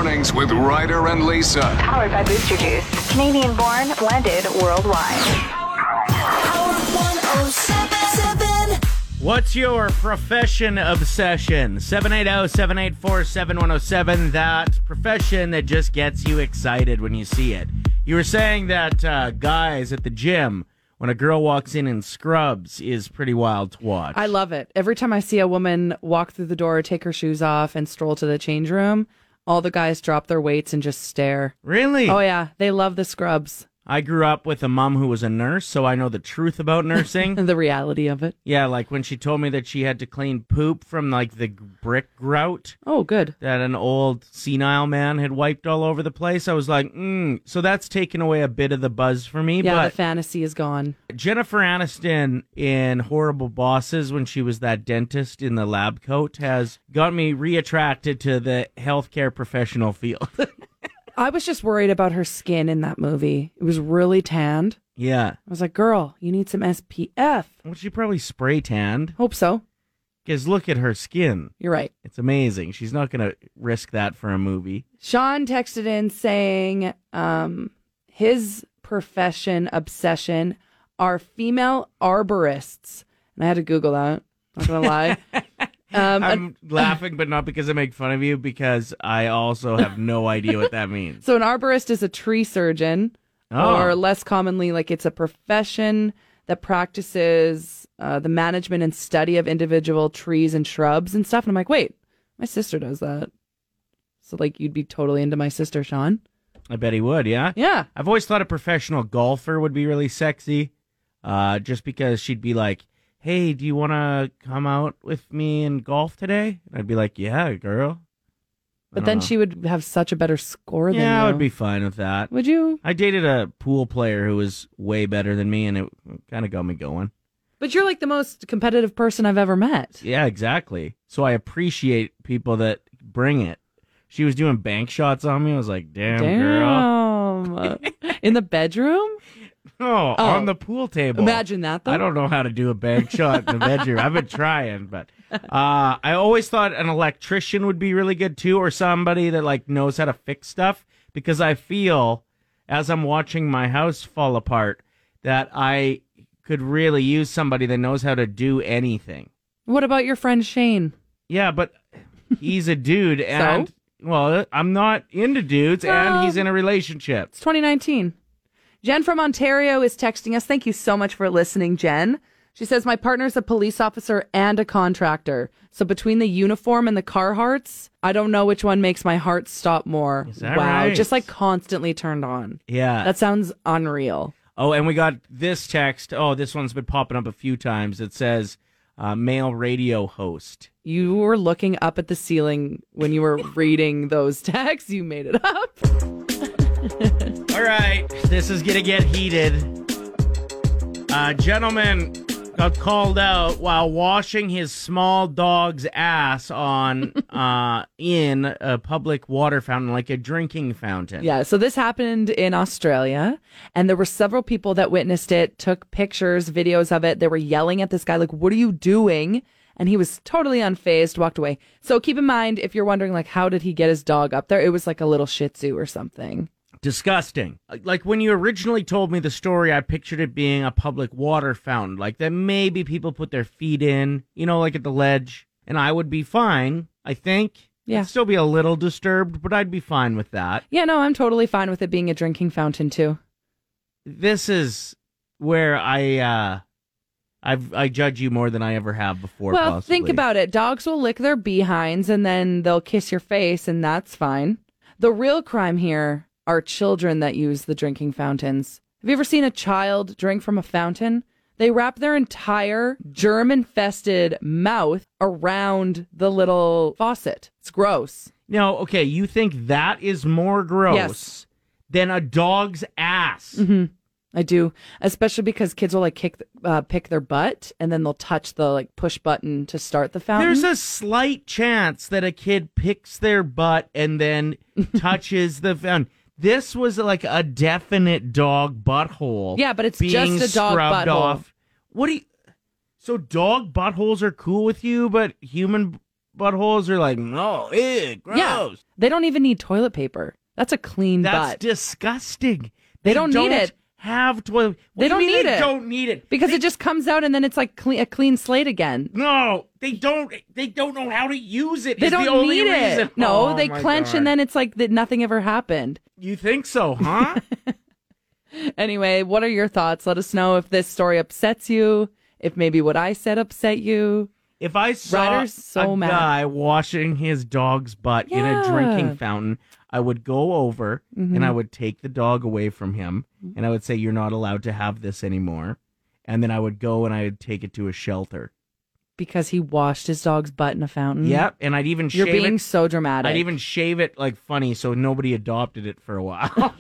Mornings with Ryder and Lisa. Powered by Booster Juice. Canadian born, blended worldwide. Power 107.7. What's your profession obsession? 780-784-7107. That profession that just gets you excited when you see it. You were saying that guys at the gym, when a girl walks in scrubs, is pretty wild to watch. I love it. Every time I see a woman walk through the door, take her shoes off, and stroll to the change room, all the guys drop their weights and just stare. Really? Oh, yeah. They love the scrubs. I grew up with a mom who was a nurse, so I know the truth about nursing. And the reality of it. Yeah, like when she told me that she had to clean poop from like the brick grout Oh, good. that an old senile man had wiped all over the place, I was like, so that's taken away a bit of the buzz for me. Yeah, but the fantasy is gone. Jennifer Aniston in Horrible Bosses, when she was that dentist in the lab coat, has got me reattracted to the healthcare professional field. I was just worried about her skin in that movie. It was really tanned. Yeah. I was like, girl, you need some SPF. Well, she probably spray tanned. Hope so. Because look at her skin. You're right. It's amazing. She's not going to risk that for a movie. Sean texted in saying his profession obsession are female arborists. And I had to Google that. Not going to lie. I'm laughing, but not because I make fun of you, because I also have no idea what that means. So an arborist is a tree surgeon, or less commonly, like it's a profession that practices the management and study of individual trees and shrubs and stuff. And I'm like, wait, my sister does that. So like you'd be totally into my sister, Sean. I bet he would, yeah? Yeah. I've always thought a professional golfer would be really sexy, just because she'd be like, hey, do you want to come out with me and golf today? And I'd be like, yeah, girl. But then she would have such a better score than you. Yeah, I would be fine with that. Would you? I dated a pool player who was way better than me, and it kind of got me going. But you're like the most competitive person I've ever met. Yeah, exactly. So I appreciate people that bring it. She was doing bank shots on me. I was like, damn. Girl. In the bedroom? Oh, on the pool table. Imagine that, though. I don't know how to do a bank shot in the bedroom. I've been trying, but I always thought an electrician would be really good, too, or somebody that like knows how to fix stuff, because I feel, as I'm watching my house fall apart, that I could really use somebody that knows how to do anything. What about your friend Shane? Yeah, but he's a dude, and, well, I'm not into dudes, and he's in a relationship. It's 2019. Jen from Ontario is texting us. Thank you so much for listening, Jen. She says, my partner's a police officer and a contractor. So between the uniform and the Carhartts, I don't know which one makes my heart stop more. Is that wow. right? Just like constantly turned on. Yeah. That sounds unreal. Oh, and we got this text. Oh, this one's been popping up a few times. It says, male radio host. You were looking up at the ceiling when you were reading those texts. You made it up. All right, this is going to get heated. A gentleman got called out while washing his small dog's ass on in a public water fountain, like a drinking fountain. Yeah, so this happened in Australia, and there were several people that witnessed it, took pictures, videos of it. They were yelling at this guy, like, what are you doing? And he was totally unfazed, walked away. So keep in mind, if you're wondering, like, how did he get his dog up there? It was like a little Shih Tzu or something. Disgusting. Like when you originally told me the story, I pictured it being a public water fountain, like that maybe people put their feet in, you know, like at the ledge, and I would be fine, I think. Yeah. I'd still be a little disturbed, but I'd be fine with that. Yeah, no, I'm totally fine with it being a drinking fountain too. This is where I judge you more than I ever have before. Well, possibly. think about it. Dogs will lick their behinds and then they'll kiss your face, and that's fine. The real crime here are children that use the drinking fountains. Have you ever seen a child drink from a fountain? They wrap their entire germ-infested mouth around the little faucet. It's gross. No, okay, you think that is more gross than a dog's ass? Mm-hmm. I do, especially because kids will like pick their butt and then they'll touch the like push button to start the fountain. There's a slight chance that a kid picks their butt and then touches the fountain. This was like a definite dog butthole. Yeah, but it's being just a dog scrubbed butthole. off. What do you? So dog buttholes are cool with you, but human buttholes are like, no, ew, gross. Yeah. They don't even need toilet paper. That's a clean That's butt. disgusting. They don't need it. Have toilet. They don't need it. Don't need it Because it just comes out and then it's like a clean slate again. No, they don't. They don't know how to use it. They is don't the only need reason. it. No, Oh, they my clench God. and then it's like that nothing ever happened. You think so, huh? Anyway, what are your thoughts? Let us know if this story upsets you, if maybe what I said upset you. If I saw Ryder's so a mad. guy washing his dog's butt in a Yeah. drinking fountain, I would go over and I would take the dog away from him and I would say, "You're not allowed to have this anymore." And then I would go and I would take it to a shelter. Because he washed his dog's butt in a fountain. Yep, and I'd even You're shave being it. so dramatic. I'd even shave it like funny so nobody adopted it for a while.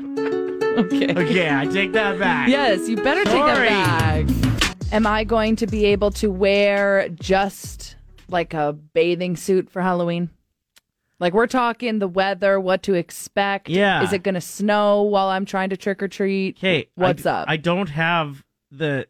Okay. Okay, I take that back. Yes, you better take Sorry. that back. Am I going to be able to wear just like a bathing suit for Halloween? Like, we're talking the weather, what to expect. Yeah. Is it going to snow while I'm trying to trick or treat? Okay, What's up? I don't have the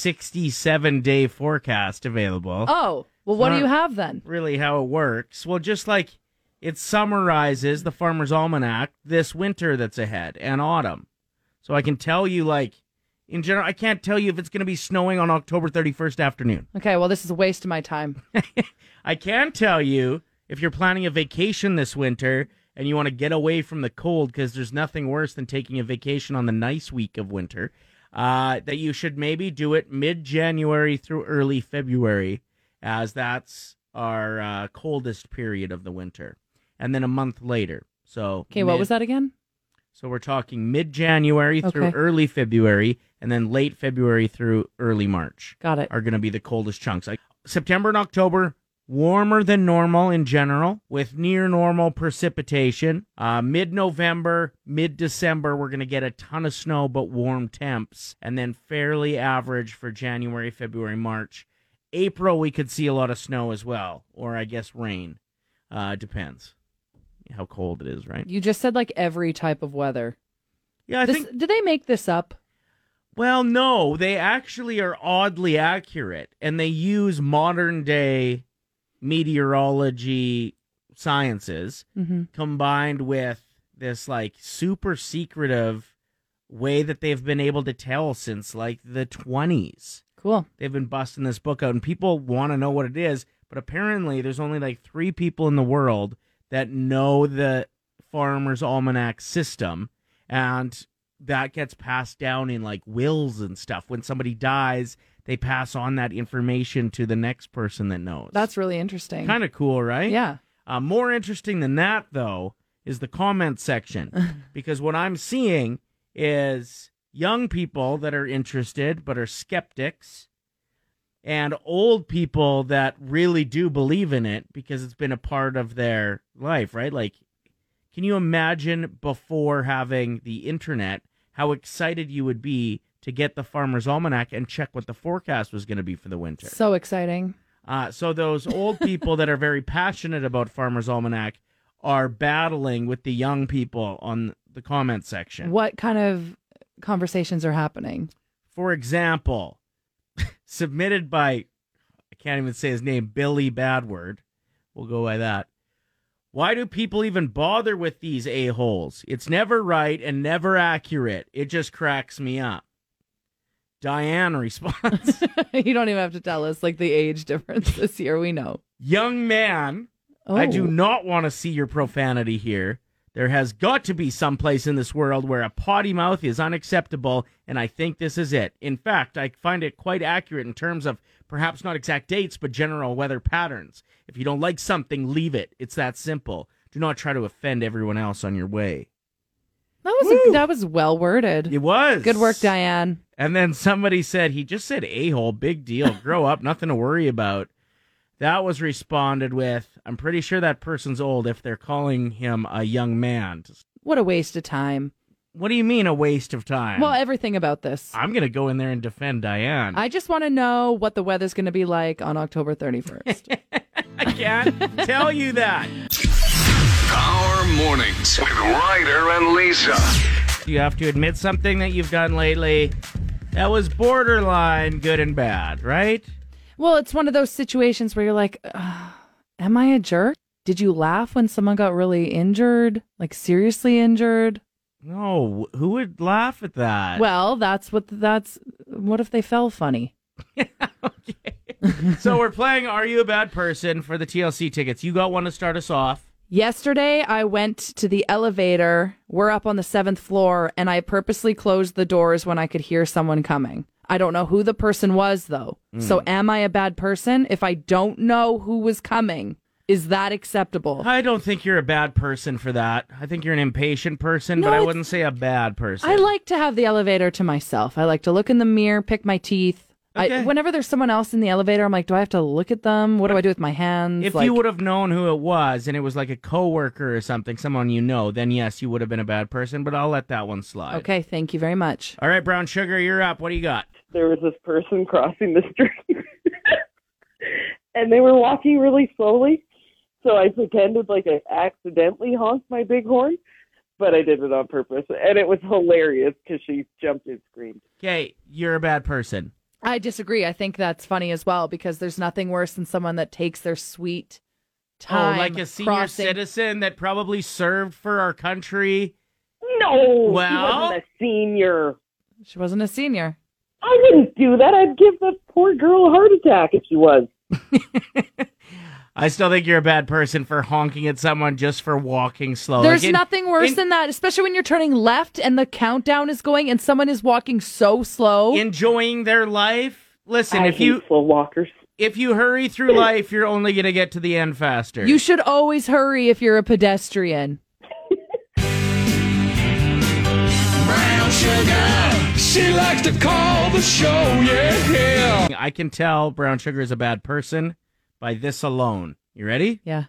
67-day forecast available. Oh, well, what do not- you have then? Really how it works. Well, just like it summarizes the Farmer's Almanac this winter that's ahead and autumn. So I can tell you, like, in general, I can't tell you if it's going to be snowing on October 31st afternoon. Okay, well, this is a waste of my time. I can tell you if you're planning a vacation this winter and you want to get away from the cold, because there's nothing worse than taking a vacation on the nice week of winter, that you should maybe do it mid-January through early February, as that's our coldest period of the winter. And then a month later. So Okay, what was that again? So we're talking mid-January through Okay. early February, and then late February through early March Got it. are going to be the coldest chunks. Like September and October, warmer than normal in general, with near normal precipitation. Mid-November, mid-December, we're going to get a ton of snow, but warm temps, and then fairly average for January, February, March. April, we could see a lot of snow as well, or I guess rain. Depends how cold it is, right? You just said like every type of weather. Yeah, I think. Did they make this up? Well, no, they actually are oddly accurate, and they use modern day meteorology sciences combined with this like super secretive way that they've been able to tell since like the 20s. Cool. They've been busting this book out, and people want to know what it is, but apparently there's only like 3 people in the world that know the Farmer's Almanac system, and that gets passed down in like wills and stuff. When somebody dies, they pass on that information to the next person that knows. That's really interesting. kind of cool, right? Yeah. More interesting than that, though, is the comment section. Because what I'm seeing is young people that are interested but are skeptics, and old people that really do believe in it because it's been a part of their life, right? Like, can you imagine before having the internet how excited you would be to get the Farmer's Almanac and check what the forecast was going to be for the winter? So exciting. So those old people that are very passionate about Farmer's Almanac are battling with the young people on the comment section. What kind of conversations are happening? For example, submitted by, I can't even say his name, Billy Badword. We'll go by that. Why do people even bother with these a-holes? It's never right and never accurate. It just cracks me up. Diane responds, You don't even have to tell us like the age difference this year. We know. young man, I do not want to see your profanity here. There has got to be some place in this world where a potty mouth is unacceptable, and I think this is it. In fact, I find it quite accurate in terms of perhaps not exact dates, but general weather patterns. If you don't like something, leave it. It's that simple. Do not try to offend everyone else on your way. That was well worded. It was. Good work, Diane. And then somebody said, he just said a-hole, big deal. Grow up, nothing to worry about. That was responded with, I'm pretty sure that person's old if they're calling him a young man. What a waste of time. What do you mean a waste of time? Well, everything about this. I'm going to go in there and defend Diane. I just want to know what the weather's going to be like on October 31st. I can't tell you that. Our mornings with Ryder and Lisa. You have to admit something that you've done lately that was borderline good and bad, right? Well, it's one of those situations where you're like, Am I a jerk? Did you laugh when someone got really injured? Like seriously injured? No, who would laugh at that? Well, what if they fell funny? Okay. So we're playing Are You a Bad Person for the TLC tickets. You got one to start us off. Yesterday, I went to the elevator. We're up on the 7th floor, and I purposely closed the doors when I could hear someone coming. I don't know who the person was, though. So am I a bad person if I don't know who was coming? Is that acceptable? I don't think you're a bad person for that. I think you're an impatient person, No, but I it's- wouldn't say a bad person. I like to have the elevator to myself. I like to look in the mirror, pick my teeth. Okay. Whenever there's someone else in the elevator, I'm like, do I have to look at them? What do I do with my hands? If Like, you would have known who it was and it was like a coworker or something, someone you know, then yes, you would have been a bad person, but I'll let that one slide. Okay, thank you very much. All right, Brown Sugar, you're up. What do you got? There was this person crossing the street, and they were walking really slowly. So I pretended like I accidentally honked my big horn, but I did it on purpose. And it was hilarious because she jumped and screamed. Okay, you're a bad person. I disagree. I think that's funny as well because there's nothing worse than someone that takes their sweet time. Oh, like a senior crossing. citizen that probably served for our country. No, Well- she wasn't a senior. She wasn't a senior. I wouldn't do that. I'd give that poor girl a heart attack if she was. I still think you're a bad person for honking at someone just for walking slow. There's Like, nothing worse than that, especially when you're turning left and the countdown is going and someone is walking so slow. enjoying their life. Listen, I if hate you slow walkers. hurry through life, you're only going to get to the end faster. You should always hurry if you're a pedestrian. Brown sugar. She likes to call the show, yeah. I can tell Brown Sugar is a bad person by this alone. You ready? Yeah.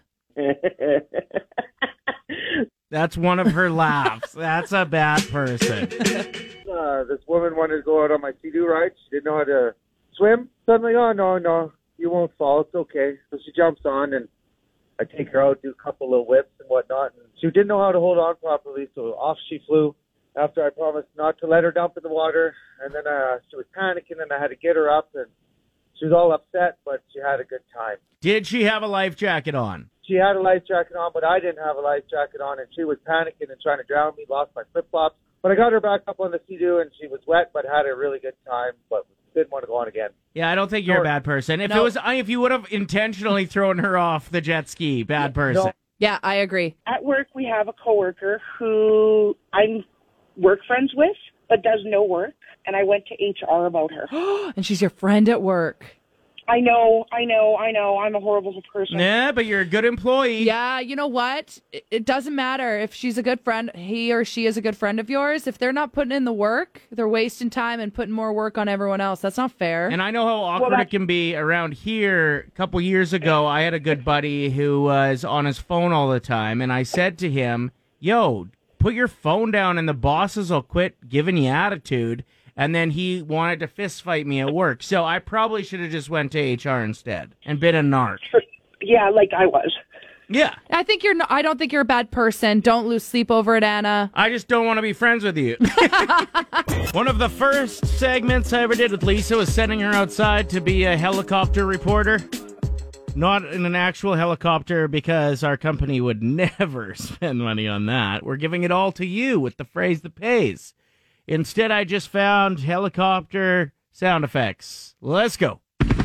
That's one of her laughs. That's a bad person. This woman wanted to go out on my Sea-Doo ride. She didn't know how to swim. So I'm like, oh, no, you won't fall. It's okay. So she jumps on, and I take her out, do a couple little whips and whatnot. And she didn't know how to hold on properly, so off she flew after I promised not to let her dump in the water. And then she was panicking, and I had to get her up, and she was all upset, but she had a good time. Did she have a life jacket on? She had a life jacket on, but I didn't have a life jacket on, and she was panicking and trying to drown me, lost my flip-flops. But I got her back up on the Sea-Doo, and she was wet, but had a really good time, but didn't want to go on again. Yeah, I don't think you're a bad person. If if you would have intentionally thrown her off the jet ski, bad person. No. Yeah, I agree. At work, we have a coworker who I'm work friends with, but does no work, and I went to HR about her. And she's your friend at work. I know. I'm a horrible person. Yeah, but you're a good employee. Yeah, you know what? It doesn't matter if she's a good friend, he or she is a good friend of yours. If they're not putting in the work, they're wasting time and putting more work on everyone else. That's not fair. And I know how awkward it can be around here. A couple years ago, I had a good buddy who was on his phone all the time, and I said to him, yo, put your phone down and the bosses will quit giving you attitude. And then he wanted to fist fight me at work. So I probably should have just went to HR instead and been a narc. Yeah, like I was. Yeah. I don't think you're a bad person. Don't lose sleep over it, Anna. I just don't want to be friends with you. One of the first segments I ever did with Lisa was sending her outside to be a helicopter reporter. Not in an actual helicopter because our company would never spend money on that. We're giving it all to you with the phrase that pays. Instead, I just found helicopter sound effects. Let's go.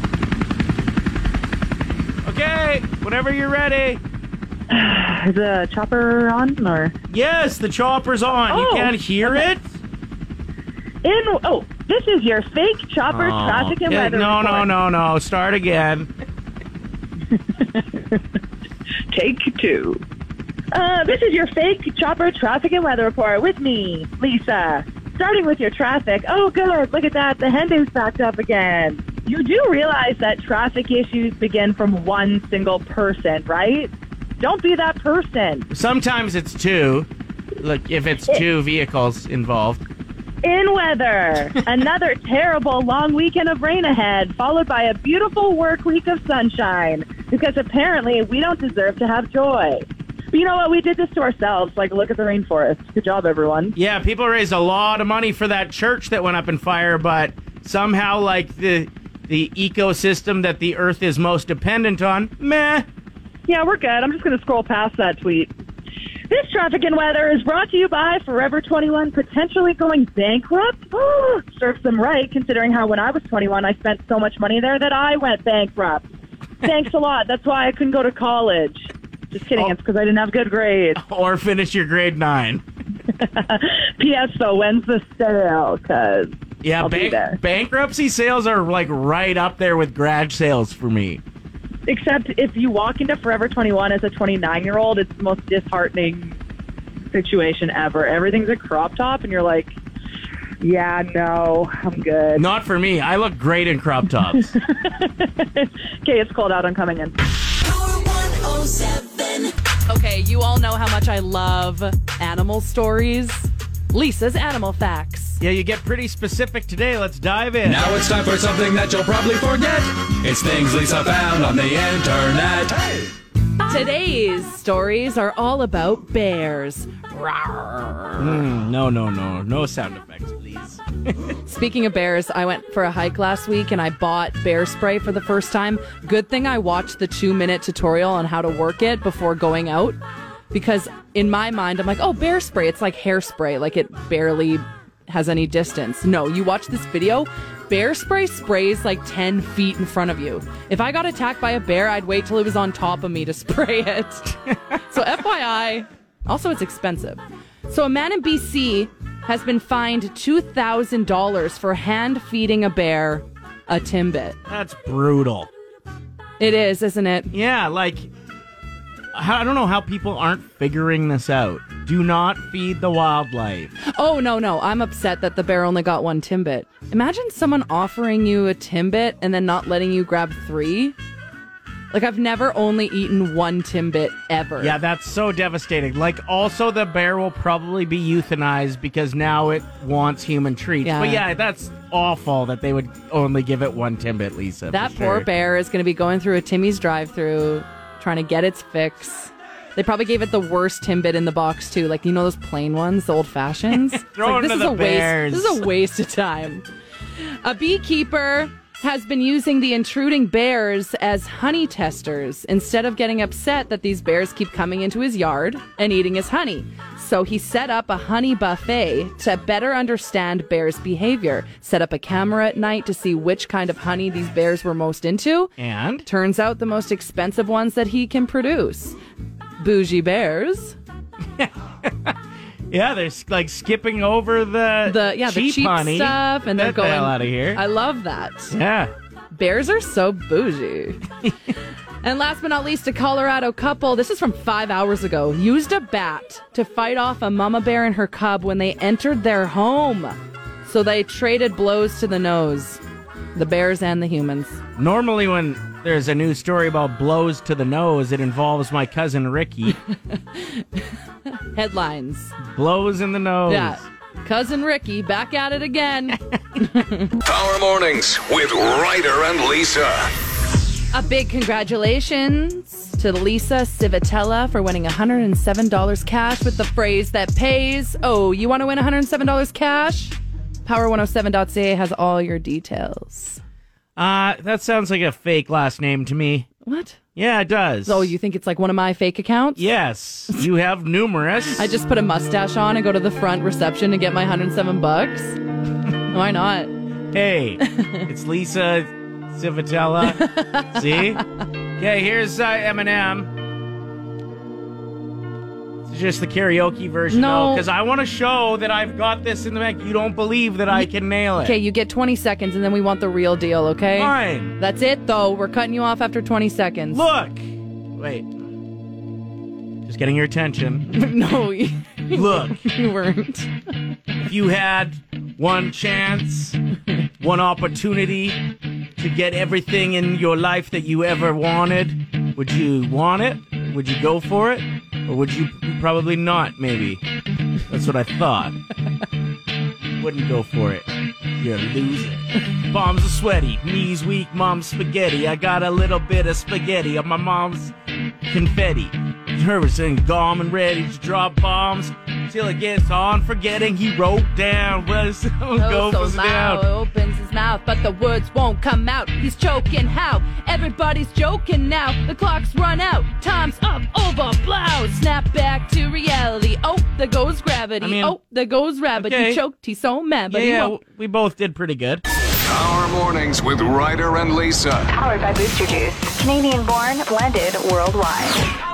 Okay, whenever you're ready. Is the chopper on, or? Yes, the chopper's on. You Oh, can't hear it? This is your fake chopper traffic and weather report. No. Start again. Take two. This is your fake chopper traffic and weather report with me, Lisa. Starting with your traffic. Oh, good. Look at that. The Hendo's backed up again. You do realize that traffic issues begin from one single person, right? Don't be that person. Sometimes it's two. Look, if it's two vehicles involved. In weather. Another terrible long weekend of rain ahead, followed by a beautiful work week of sunshine. Because apparently we don't deserve to have joy. But you know what? We did this to ourselves. Like, look at the rainforest. Good job, everyone. Yeah, people raised a lot of money for that church that went up in fire, but somehow, like, the ecosystem that the earth is most dependent on, meh. Yeah, we're good. I'm just going to scroll past that tweet. This traffic and weather is brought to you by Forever 21 potentially going bankrupt. Serves them right, considering how when I was 21, I spent so much money there that I went bankrupt. Thanks a lot. That's why I couldn't go to college. Just kidding. It's because I didn't have good grades. Or finish your grade 9. P.S. though, when's the sale? Because Yeah, I'll be there. bankruptcy sales are like right up there with garage sales for me. Except if you walk into Forever 21 as a 29-year-old, it's the most disheartening situation ever. Everything's a crop top, and you're like, yeah, no, I'm good. Not for me. I look great in crop tops. Okay, it's cold out. I'm coming in. Power 107. Okay, you all know how much I love animal stories. Lisa's Animal Facts. Yeah, you get pretty specific today. Let's dive in. Now it's time for something that you'll probably forget. It's things Lisa found on the internet. Hey! Today's stories are all about bears. No sound effects, please. Speaking of bears, I went for a hike last week and I bought bear spray for the first time. Good thing I watched the 2-minute tutorial on how to work it before going out. Because in my mind, I'm like, oh, bear spray. It's like hairspray. Like it barely has any distance. No, you watch this video, bear spray sprays like 10 feet in front of you. If I got attacked by a bear, I'd wait till it was on top of me to spray it. So FYI, also it's expensive. So a man in BC has been fined $2,000 for hand feeding a bear a Timbit. That's brutal. It is, isn't it? Yeah, like, I don't know how people aren't figuring this out. Do not feed the wildlife. Oh, no. I'm upset that the bear only got 1 Timbit. Imagine someone offering you a Timbit and then not letting you grab 3. Like, I've never only eaten 1 Timbit ever. Yeah, that's so devastating. Like, also, the bear will probably be euthanized because now it wants human treats. Yeah. But yeah, that's awful that they would only give it 1 Timbit, Lisa. That for sure. poor bear is going to be going through a Timmy's drive-thru, trying to get its fix. They probably gave it the worst Timbit in the box, too. Like, you know those plain ones, the old-fashions? Throw like, them to the bears. This is a waste of time. A beekeeper has been using the intruding bears as honey testers instead of getting upset that these bears keep coming into his yard and eating his honey. So he set up a honey buffet to better understand bears' behavior. Set up a camera at night to see which kind of honey these bears were most into. And? Turns out the most expensive ones that he can produce. Bougie bears. Yeah, they're like skipping over the cheap honey. Stuff, and they're Get going the hell out of here. I love that. Yeah. Bears are so bougie. And last but not least, a Colorado couple, this is from 5 hours ago, used a bat to fight off a mama bear and her cub when they entered their home. So they traded blows to the nose, the bears and the humans. Normally when there's a new story about blows to the nose, it involves my cousin Ricky. Headlines. Blows in the nose. Yeah. Cousin Ricky back at it again. Power Mornings with Ryder and Lisa. A big congratulations to Lisa Civitella for winning $107 cash with the phrase that pays. Oh, you want to win $107 cash? Power107.ca has all your details. That sounds like a fake last name to me. What? Yeah, it does. So you think it's like one of my fake accounts? Yes, you have numerous. I just put a mustache on and go to the front reception and get my $107. Why not? Hey, it's Lisa Civitella. See? Okay, here's Eminem. It's just the karaoke version, No. because I want to show that I've got this in the back. You don't believe that I can nail it. Okay, you get 20 seconds and then we want the real deal, okay? Fine. That's it, though. We're cutting you off after 20 seconds. Look. Wait. Just getting your attention. No, Look. you weren't. If you had one chance, one opportunity to get everything in your life that you ever wanted, would you want it? Would you go for it? Or would you probably not, maybe? That's what I thought. Wouldn't go for it. You're a loser. Palms are sweaty, knees weak, mom's spaghetti. I got a little bit of spaghetti on my mom's confetti. Nervous and calm and ready to drop bombs. till it gets on forgetting. He wrote down where the song goes down. Opens his mouth, but the words won't come out. He's choking how? Everybody's joking now. The clock's run out. Time's up. Over. Blow. Snap back to reality. Oh, there goes gravity. I mean, oh, there goes rabbit. okay. He choked. He's so mad, but he Yeah, won't. we both did pretty good. Power Mornings with Ryder and Lisa. Powered by Booster Juice. Canadian born, blended worldwide.